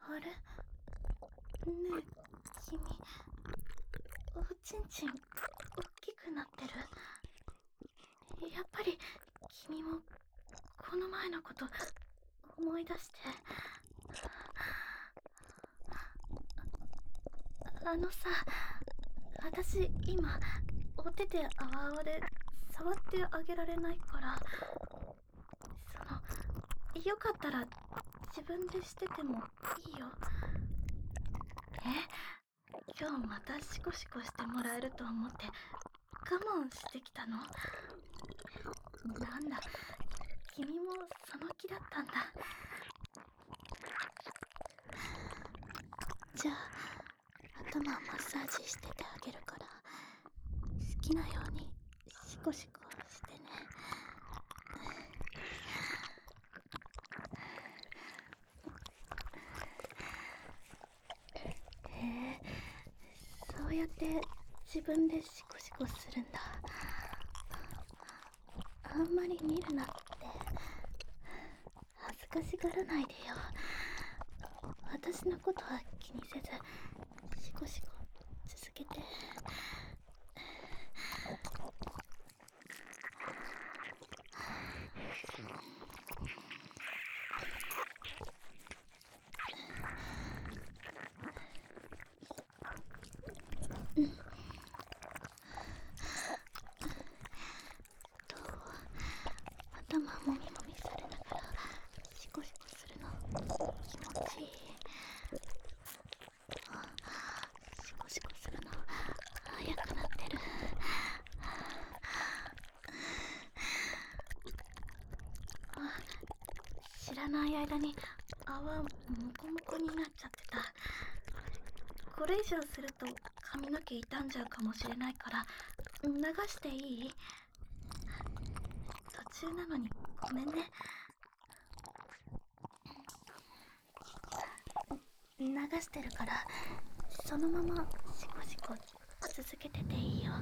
あれ、ねえ君、おちんちん大きくなってる。やっぱり君もこの前のこと思い出して。あのさ、私今お手であわあわで触ってあげられないから、よかったら自分でしててもいいよ。今日またシコシコしてもらえると思って我慢してきたの？なんだ、君もその気だったんだ。じゃあ頭マッサージしててあげるから、好きなようにシコシコしてね。へえ、そうやって自分でシコシコするんだ。あんまり見るなって。恥ずかしがらないでよ。私のことは気にせずシコシコ続けて。と頭もみもみされながらシコシコするの気持ちいい。シコシコするの早くなってる。知らない間に泡もこもこになっちゃってた。これ以上すると髪の毛傷んじゃうかもしれないから流していい？途中なのにごめんね。流してるからそのままシコシコ続けてていいよ。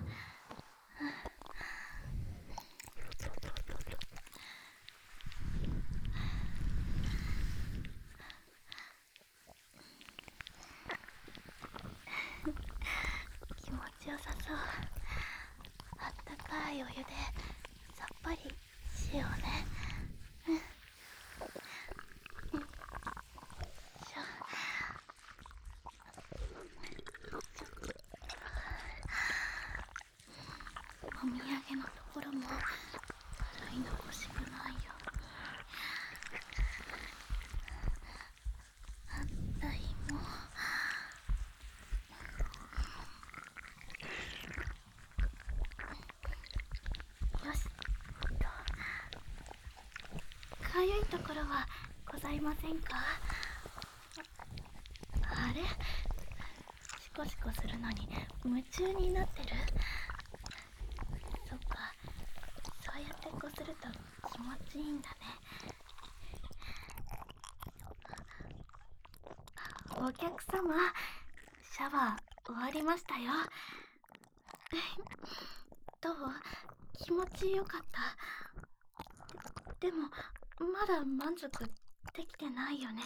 気持ちよさそう。あったかいお湯でさっぱりしようね。しょ。お土産のところも洗い残しがないように。反対も。よしと。かゆいところはございませんか？あれ、シコシコするのに夢中になってる？そっか、そうやってこすると気持ちいいんだね。お客様、シャワー終わりましたよ。どう？気持ちよかった？でもまだ満足できてないよね。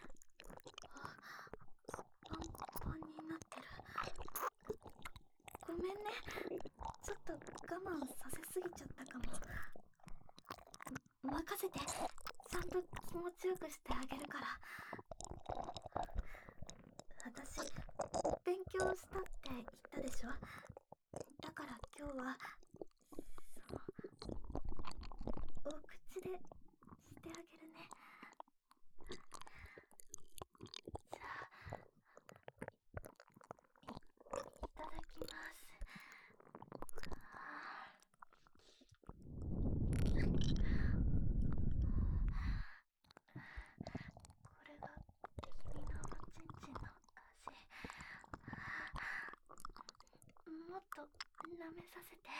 パンパンになってる。ごめんね、ちょっと我慢させすぎちゃったかも。任せて、ちゃんと気持ちよくしてあげるから。私勉強したって言ったでしょ。だから今日はお口でしてあげるね。じゃあいただきます。これが君のおちんちんの味。もっと舐めさせて。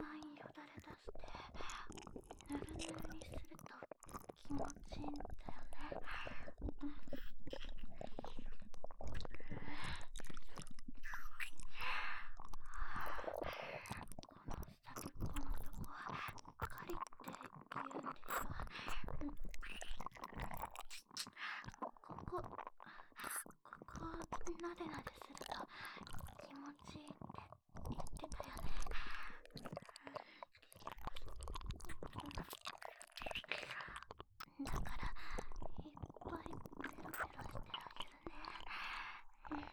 番よだれ出してぬるぬるにすると気持ちいいんだよね。このとこカリって言うんでしょ。ここなでなですると気持ちいいって言ってたよね。だからいっぱいペロペロしてあげるね。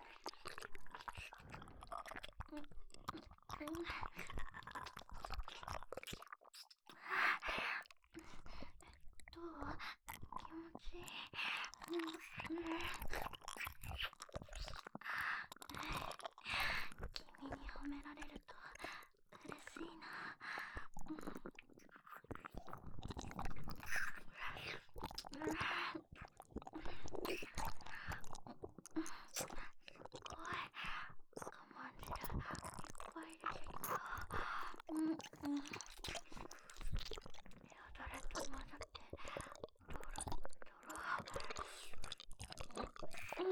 どう？気持ちいい？君に褒められると嬉しいな。すごい。我慢汁いっぱい出てきた。よだれと混ざってドロドロ。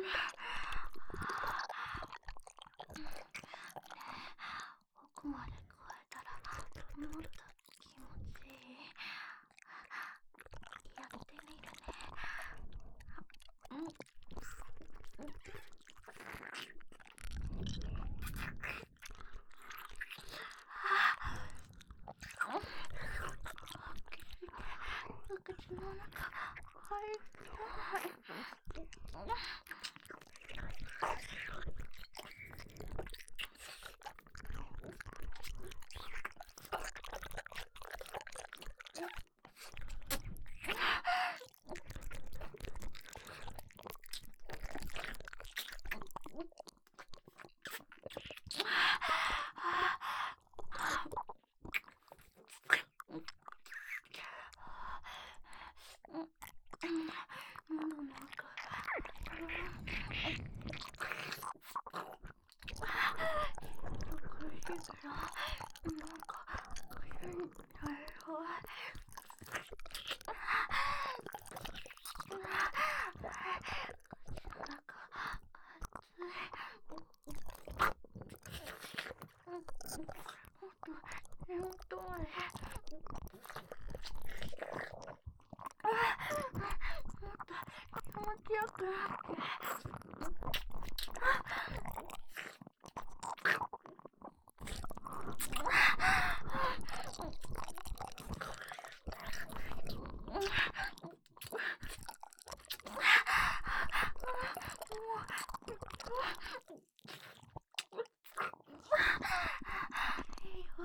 奥まで加えたらもっと気持ちいい。やってみるね。口の中入った。喉の奥苦しいけどなんか口になれそう。口の中熱い。もっと根元まで。もっと気持ちよくなって。いいよ。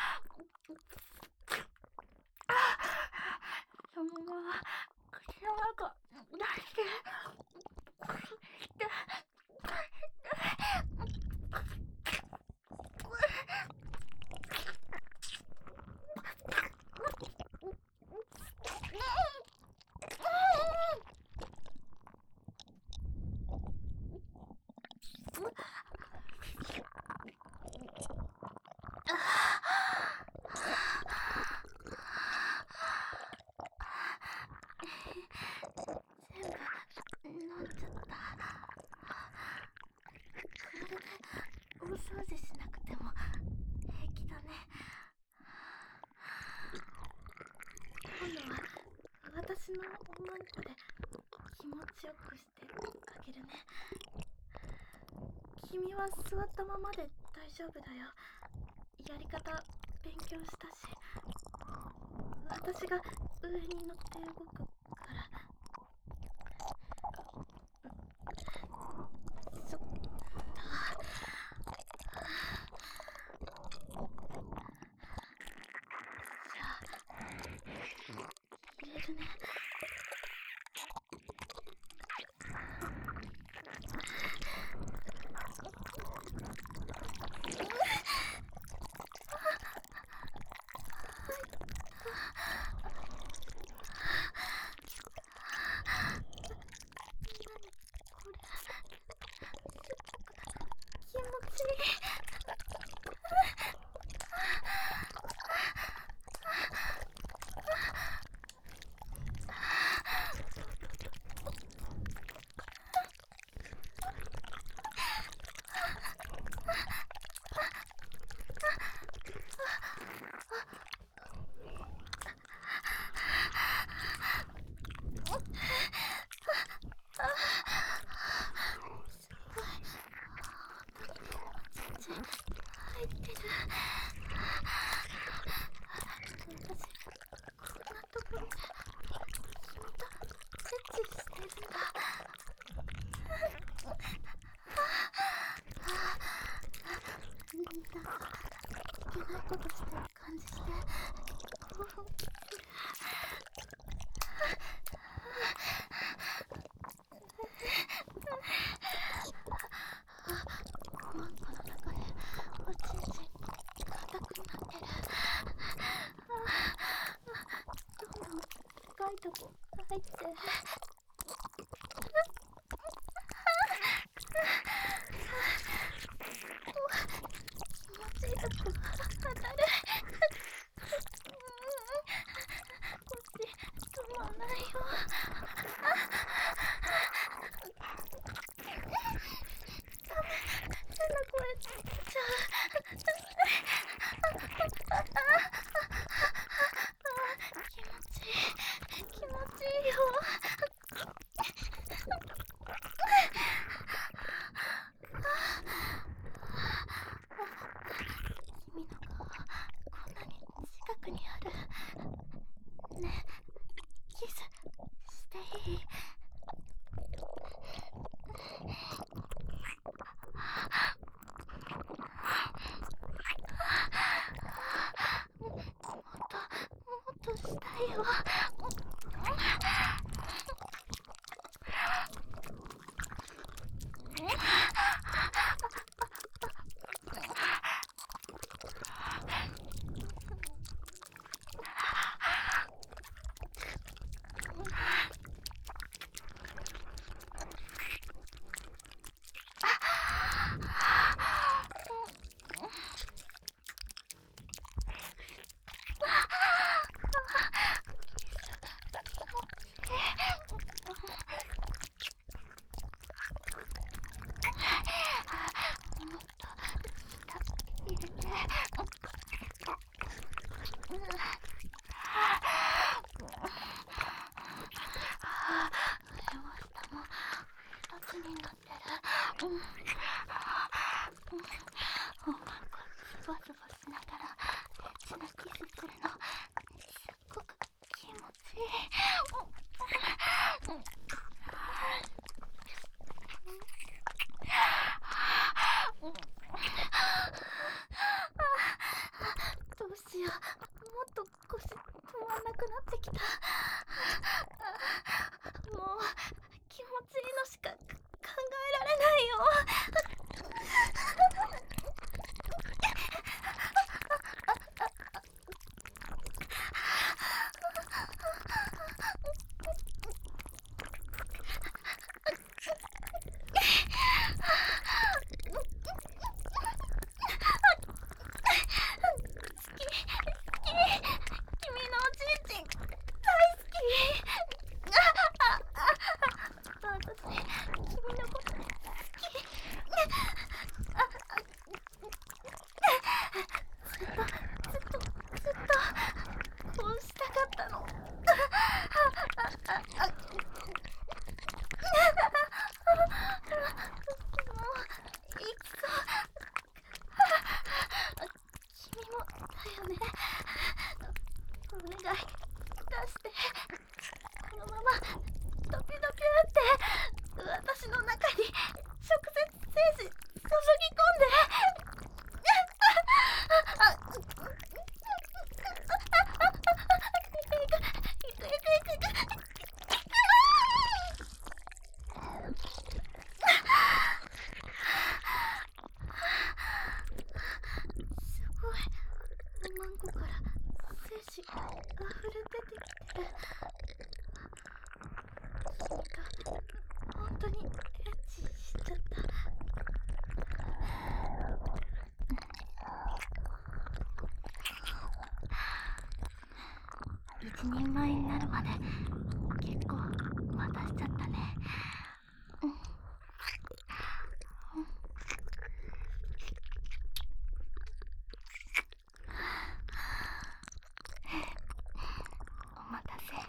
そのまま口の中出して。全部飲んじゃった。これで大掃除しなくても平気だね。今度は私のおまんこで気持ちよくしてあげるね。君は座ったままで大丈夫だよ。やり方勉強したし、私が上に乗って動くから。そっとじゃあ入れるね。気持ちいい。 ないことしてる感じして興奮する。マンコの中でおちんちん硬くなってる。どんどん深いとこ入って、気持ちいいとこ当たる。こっち止まんないよ。変な声出ちゃう。気持ちいい、気持ちいいよ。君の顔こんなに近くにある。ねえ、キスしていい？もっとしたいよ。になってる。おまんこズバズバしながらエッチなキスするのすっごく気持ちいい。どうしよう、もっと腰止まんなくなってきた。もう気持ちいいのしか考えられないよ。君のおちんちん大好き。私君のこと好き。ずっとこうしたかったの。もういくぞ。君もだよね。お願い出して。このままドキドキって私の中に直接精子注ぎ込んで。すごい、おまんこから精子溢れ出てきてる。本当にエッチしちゃった。一人前になるまで結構待たしちゃったね。お待たせ。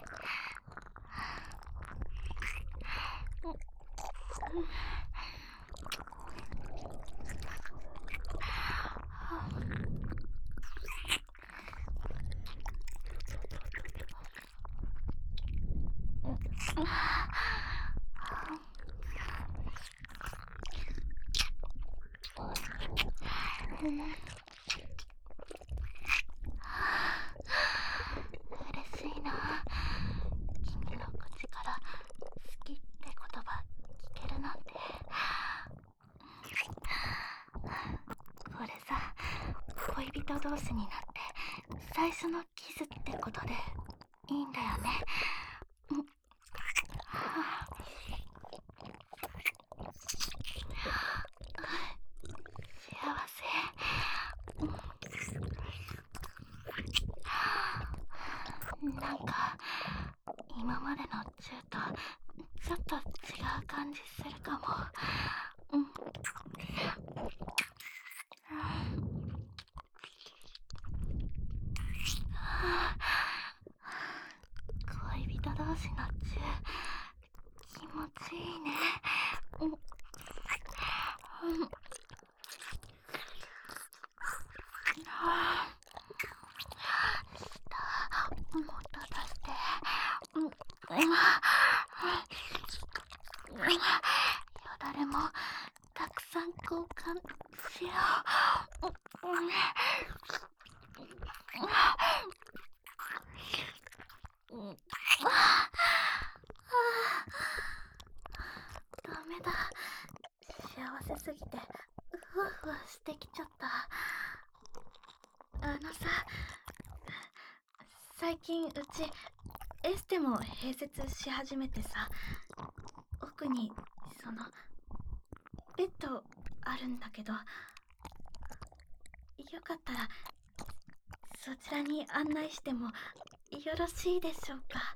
人同士になって最初のキスってことでいいんだよね。幸せ。なんか今までのチューとちょっと違う感じするかも。恋人同士のチュー気持ちいいね。もっと出して。よだれもたくさん交換しよう。ダメだ。幸せすぎてふわふわしてきちゃった。さ、最近うちエステも併設し始めてさ、奥にベッドあるんだけど、よかったらそちらに案内してもよろしいでしょうか。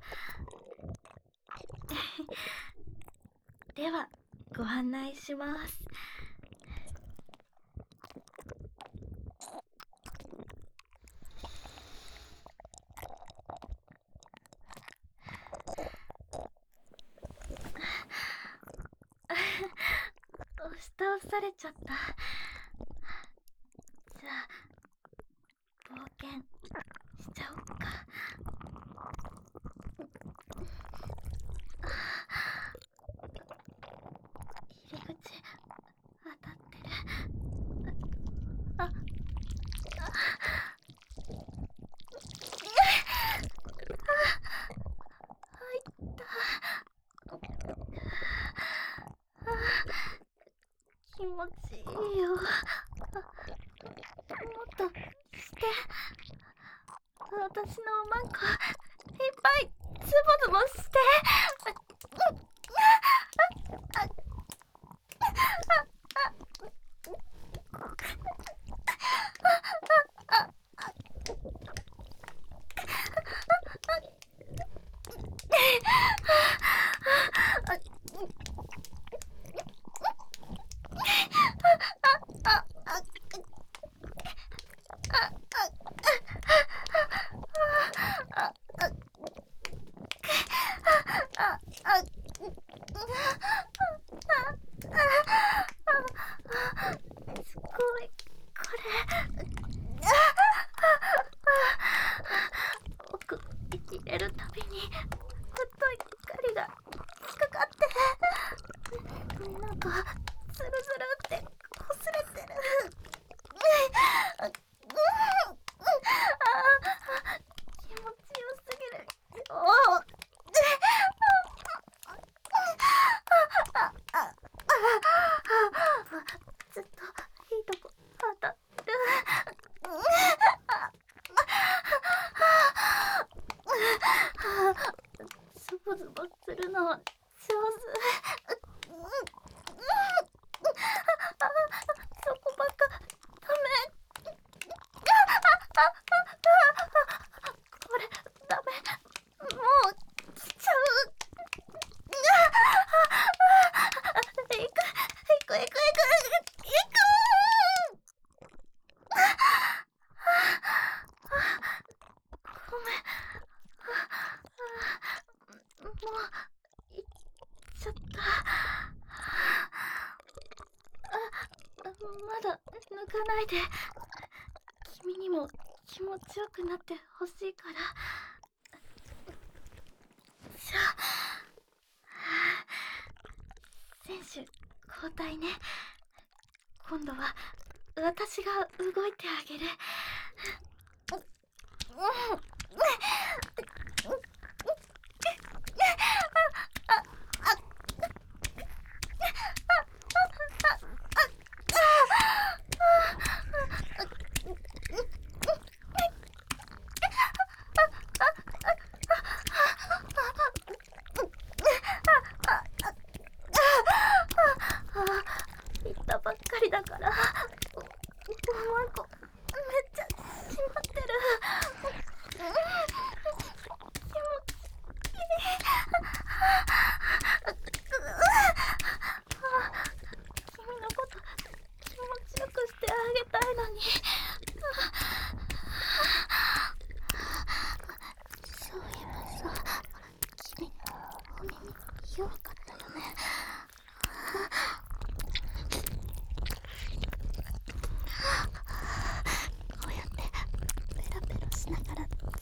ではご案内します。押し倒されちゃった。じゃあ冒険しちゃおっか。入り口当たってる。入った。気持ちいいよ。もっとして。私のおまんこいっぱいズボズボして。すごい、これ。奥入れるたびに太い光がかかって、なんかズルズルって擦れてる。気持ちよすぎる。ずっといいとこ当たってる。ズボズボするのは上手。そこばっかダメ。これダメ。もう来ちゃう。行く。ごめん。もう行っちゃった。まだ抜かないで。君にも気持ちよくなってほしいから。じゃあ、選手交代ね。今度は私が動いてあげる。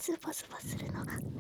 ズボズボするのがどうかな。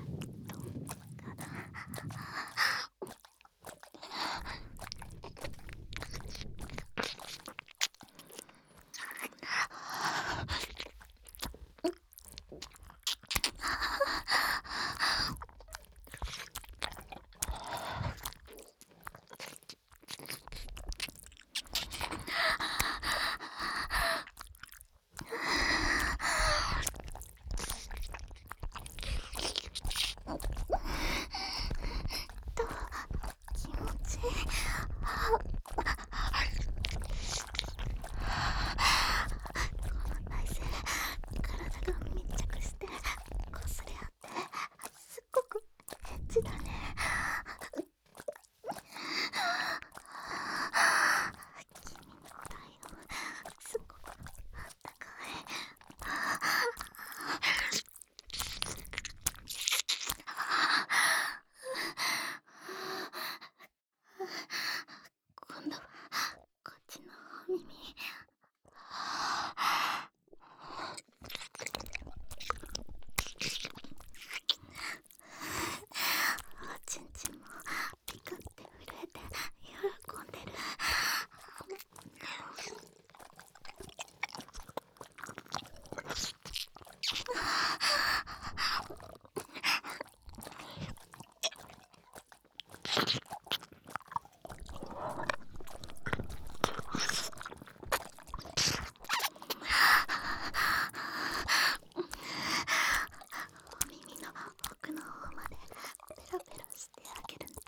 気持ちいい。この体勢、体が密着してこすれ合ってすっごくエッチだね。君の体温すっごくあったかい。今度はこっちのお耳。おちんちんもピクって震えて喜んでる。お耳の奥の方までペロペロしてあげるね。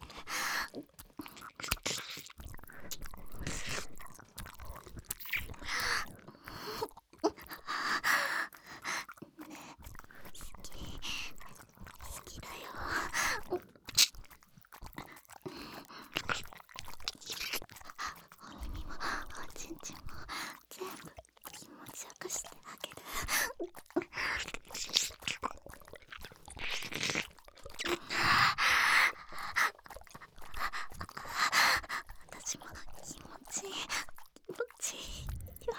ねえ、好きだよ。お耳もおちんちんも全部気持ちよくしてあげる。私も気持ちいい、気持ちいいよ。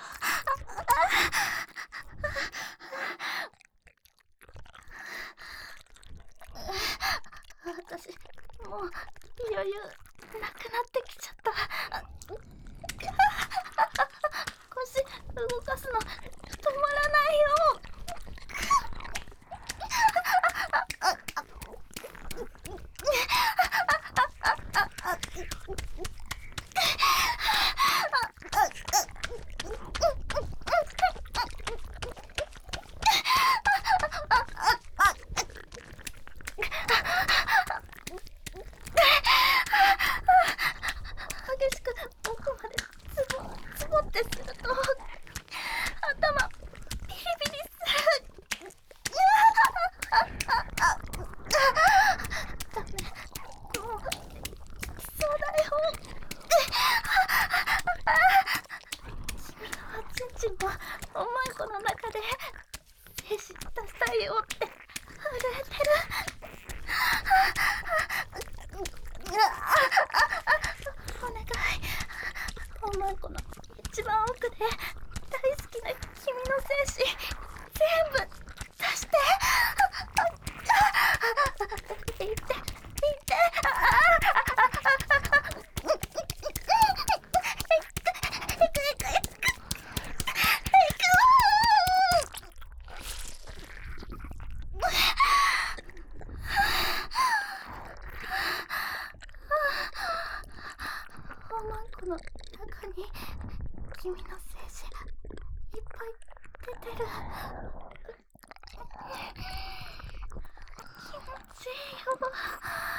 私もう余裕なくなってきちゃった。腰動かすの止まらないよ。激しく奥までズボってすると頭ビリビリする。ダメ、もう来そうだよ。君のおちんちんもおまんこの中で精子出したいよって震えてる。お願い、おまんこの一番奥で大好きな君の精子全部出して。いっていって。おまんこの中に君の精子いっぱい出てる。気持ちいいよ。